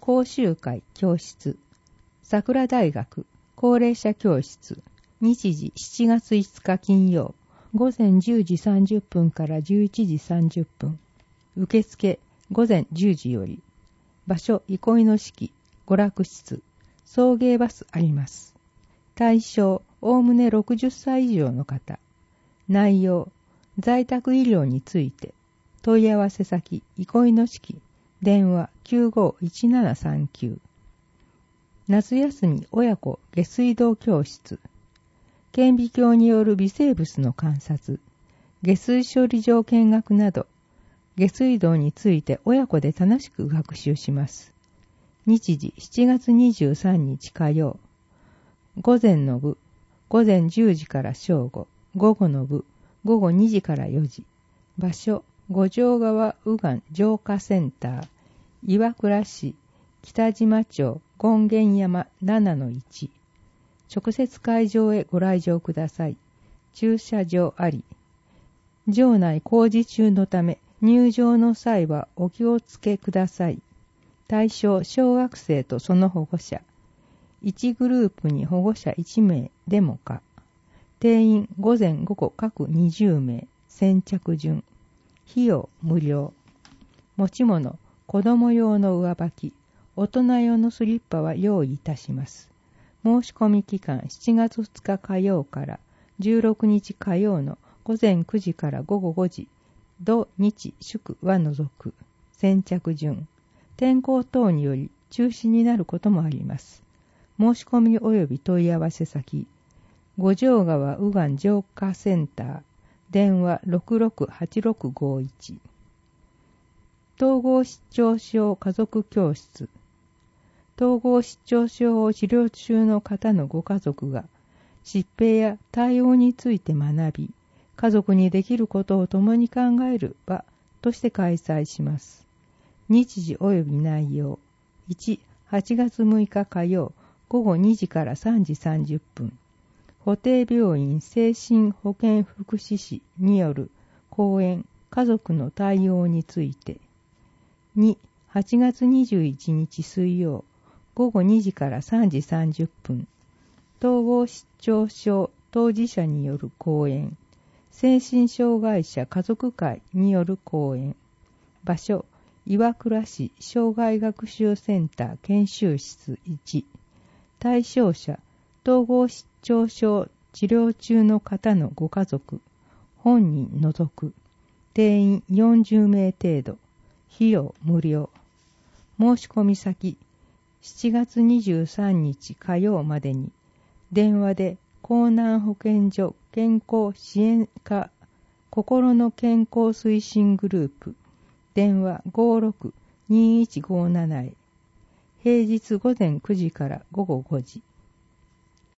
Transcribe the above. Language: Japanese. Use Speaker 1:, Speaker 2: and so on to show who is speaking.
Speaker 1: 講習会教室、桜大学高齢者教室、日時7月5日金曜、午前10時30分から11時30分、受付午前10時より、場所憩いの式、娯楽室、送迎バスあります。対象、おおむね60歳以上の方。内容、在宅医療について。問い合わせ先、憩いの式、電話951739。夏休み親子下水道教室。顕微鏡による微生物の観察、下水処理場見学など、下水道について親子で楽しく学習します。日時7月23日火曜。午前の部、午前10時から正午。午後の部、午後2時から4時。場所、五条川右岸浄化センター、岩倉市、北島町、権現山 7-1。直接会場へご来場ください。駐車場あり。場内工事中のため、入場の際はお気をつけください。対象、小学生とその保護者。1グループに保護者1名でもか。定員午前午後各20名。先着順。費用無料。持ち物、子供用の上履き、大人用のスリッパは用意いたします。申し込み期間7月2日火曜から16日火曜の午前9時から午後5時、土日祝は除く。先着順。天候等により中止になることもあります。申し込み及び問い合わせ先、五条川右岸浄化センター、電話668651。統合失調症家族教室。統合失調症を治療中の方のご家族が疾病や対応について学び、家族にできることを共に考える場として開催します。日時及び内容。1、8月6日火曜午後2時から3時30分。保定病院精神保健福祉士による講演家族の対応について。2、8月21日水曜午後2時から3時30分。統合失調症当事者による講演。精神障害者家族会による講演。場所、岩倉市障害学習センター研修室1。対象者、統合失調症治療中の方のご家族、本人除く。定員40名程度。費用無料。申し込み先、7月23日火曜までに、電話で江南保健所健康支援課心の健康推進グループ、電話56-2157へ。平日午前9時から午後5時。